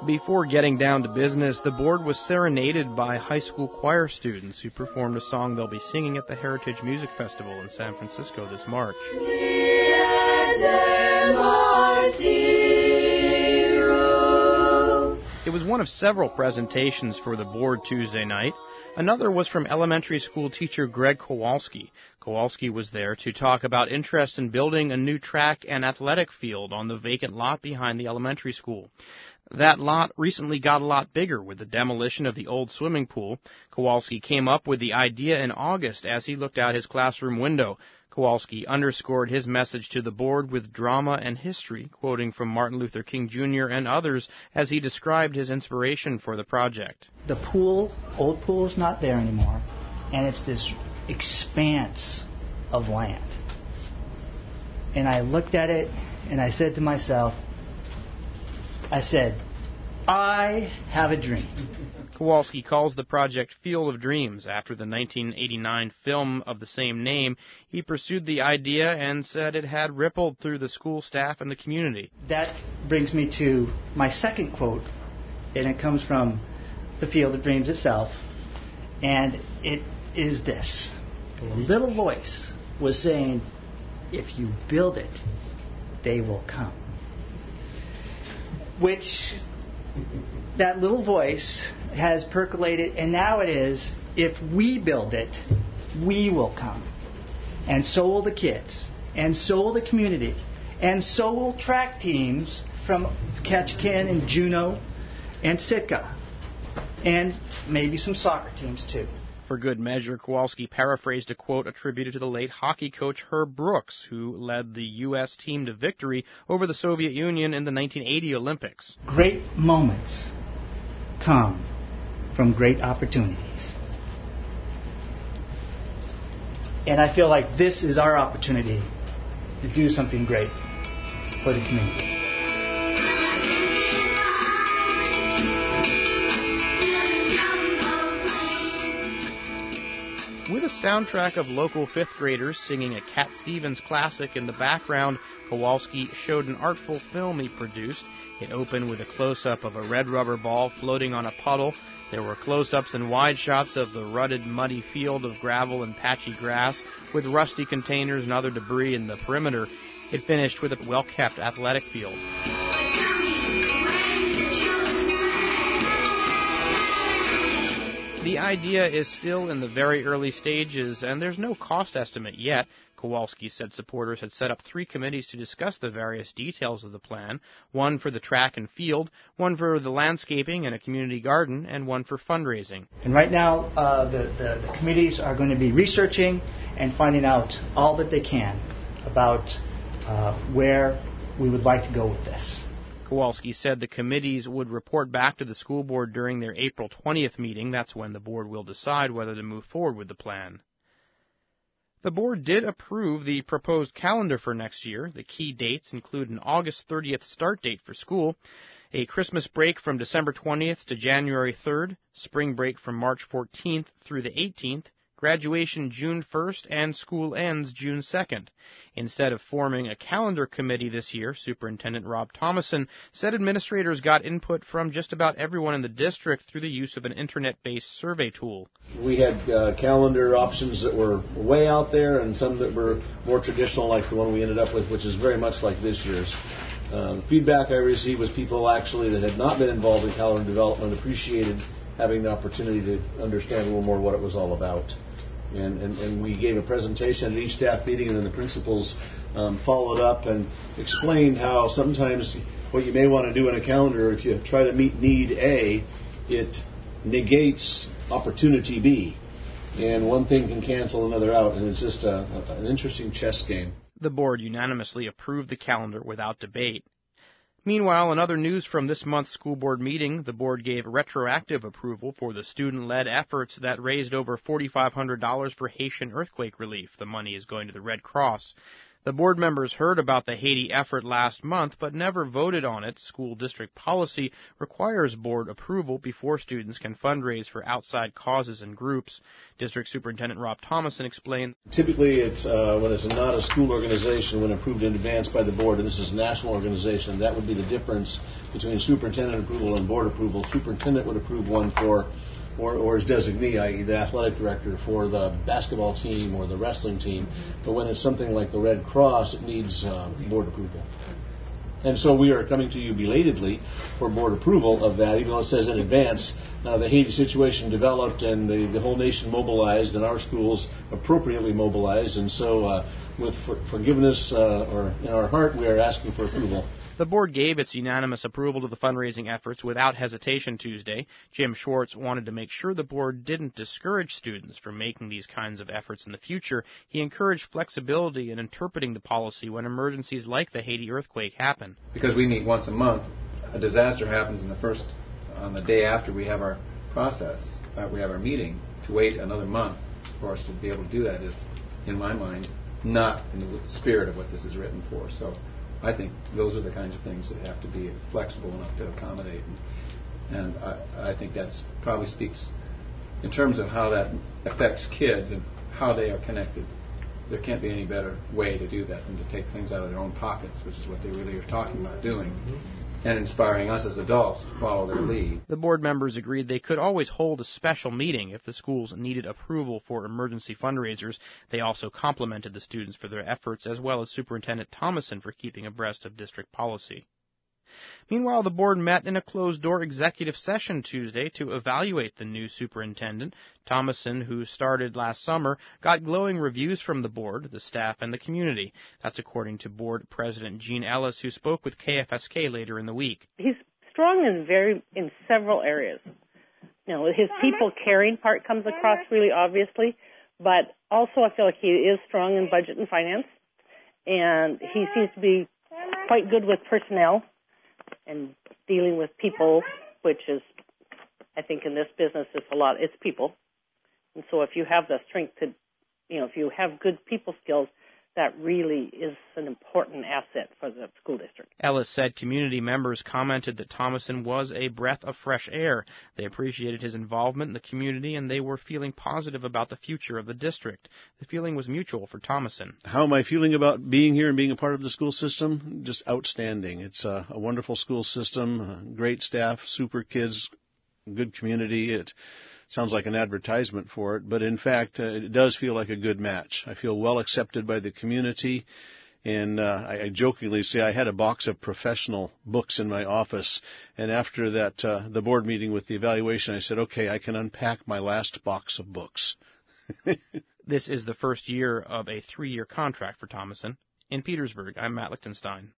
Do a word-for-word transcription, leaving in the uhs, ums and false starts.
Before getting down to business, the board was serenaded by high school choir students who performed a song they'll be singing at the Heritage Music Festival in San Francisco this March. It was one of several presentations for the board Tuesday night. Another was from elementary school teacher Greg Kowalski. Kowalski was there to talk about interest in building a new track and athletic field on the vacant lot behind the elementary school. That lot recently got a lot bigger with the demolition of the old swimming pool. Kowalski came up with the idea in August as he looked out his classroom window. Kowalski underscored his message to the board with drama and history, quoting from Martin Luther King Junior and others as he described his inspiration for the project. The pool, old pool, is not there anymore, and it's this expanse of land. And I looked at it, and I said to myself, I said, I have a dream. Kowalski calls the project Field of Dreams. After the nineteen eighty-nine film of the same name, he pursued the idea and said it had rippled through the school staff and the community. That brings me to my second quote, and it comes from the Field of Dreams itself, and it is this. A little voice was saying, if you build it, they will come. Which, that little voice has percolated, and now it is, if we build it, we will come. And so will the kids, and so will the community, and so will track teams from Ketchikan and Juneau and Sitka, and maybe some soccer teams too. For good measure, Kowalski paraphrased a quote attributed to the late hockey coach Herb Brooks, who led the U S team to victory over the Soviet Union in the nineteen eighty Olympics. Great moments come from great opportunities. And I feel like this is our opportunity to do something great for the community. With a soundtrack of local fifth graders singing a Cat Stevens classic in the background, Kowalski showed an artful film he produced. It opened with a close-up of a red rubber ball floating on a puddle. There were close-ups and wide shots of the rutted, muddy field of gravel and patchy grass, with rusty containers and other debris in the perimeter. It finished with a well-kept athletic field. The idea is still in the very early stages, and there's no cost estimate yet. Kowalski said supporters had set up three committees to discuss the various details of the plan, one for the track and field, one for the landscaping and a community garden, and one for fundraising. And right now, uh, the, the, the committees are going to be researching and finding out all that they can about uh, where we would like to go with this. Kowalski said the committees would report back to the school board during their April twentieth meeting. That's when the board will decide whether to move forward with the plan. The board did approve the proposed calendar for next year. The key dates include an August thirtieth start date for school, a Christmas break from December twentieth to January third, spring break from March fourteenth through the eighteenth, graduation June first, and school ends June second. Instead of forming a calendar committee this year, Superintendent Rob Thomason said administrators got input from just about everyone in the district through the use of an internet-based survey tool. We had uh, calendar options that were way out there and some that were more traditional, like the one we ended up with, which is very much like this year's. Uh, the feedback I received was people actually that had not been involved in calendar development appreciated having the opportunity to understand a little more what it was all about. And, and, and we gave a presentation at each staff meeting, and then the principals um, followed up and explained how sometimes what you may want to do in a calendar, if you try to meet need A, it negates opportunity B. And one thing can cancel another out, and it's just a, a, an interesting chess game. The board unanimously approved the calendar without debate. Meanwhile, in other news from this month's school board meeting, the board gave retroactive approval for the student-led efforts that raised over four thousand five hundred dollars for Haitian earthquake relief. The money is going to the Red Cross. The board members heard about the Haiti effort last month, but never voted on it. School district policy requires board approval before students can fundraise for outside causes and groups. District Superintendent Rob Thomason explained, typically, it's uh, when it's not a school organization, when approved in advance by the board, and this is a national organization, that would be the difference between superintendent approval and board approval. Superintendent would approve one for Or, or his designee, that is the athletic director, for the basketball team or the wrestling team. But when it's something like the Red Cross, it needs uh, board approval. And so we are coming to you belatedly for board approval of that, even though it says in advance. Uh, the Haiti situation developed and the, the whole nation mobilized and our schools appropriately mobilized. And so uh, with for, forgiveness uh, or in our heart, we are asking for approval. The board gave its unanimous approval to the fundraising efforts without hesitation Tuesday. Jim Schwartz wanted to make sure the board didn't discourage students from making these kinds of efforts in the future. He encouraged flexibility in interpreting the policy when emergencies like the Haiti earthquake happen. Because we meet once a month, a disaster happens in the first, on the day after we have our process, uh, we have our meeting. To wait another month for us to be able to do that is, in my mind, not in the spirit of what this is written for. So I think those are the kinds of things that have to be flexible enough to accommodate. And, and I, I think that probably speaks in terms of how that affects kids and how they are connected. There can't be any better way to do that than to take things out of their own pockets, which is what they really are talking about doing, and inspiring us as adults to follow their lead. The board members agreed they could always hold a special meeting if the schools needed approval for emergency fundraisers. They also complimented the students for their efforts, as well as Superintendent Thomason for keeping abreast of district policy. Meanwhile, the board met in a closed-door executive session Tuesday to evaluate the new superintendent. Thomason, who started last summer, got glowing reviews from the board, the staff, and the community. That's according to board president Gene Ellis, who spoke with K F S K later in the week. He's strong in very in several areas. You know, his people caring part comes across really obviously, but also I feel like he is strong in budget and finance, and he seems to be quite good with personnel and dealing with people, which is, I think in this business, it's a lot, it's people. And so if you have the strength to, you know, if you have good people skills, that really is an important asset for the school district. Ellis said community members commented that Thomason was a breath of fresh air. They appreciated his involvement in the community, and they were feeling positive about the future of the district. The feeling was mutual for Thomason. How am I feeling about being here and being a part of the school system? Just outstanding. It's a, a wonderful school system, great staff, super kids, good community. It sounds like an advertisement for it, but in fact, uh, it does feel like a good match. I feel well accepted by the community, and uh, I, I jokingly say I had a box of professional books in my office, and after that, uh, the board meeting with the evaluation, I said, okay, I can unpack my last box of books. This is the first year of a three-year contract for Thomason. In Petersburg, I'm Matt Lichtenstein.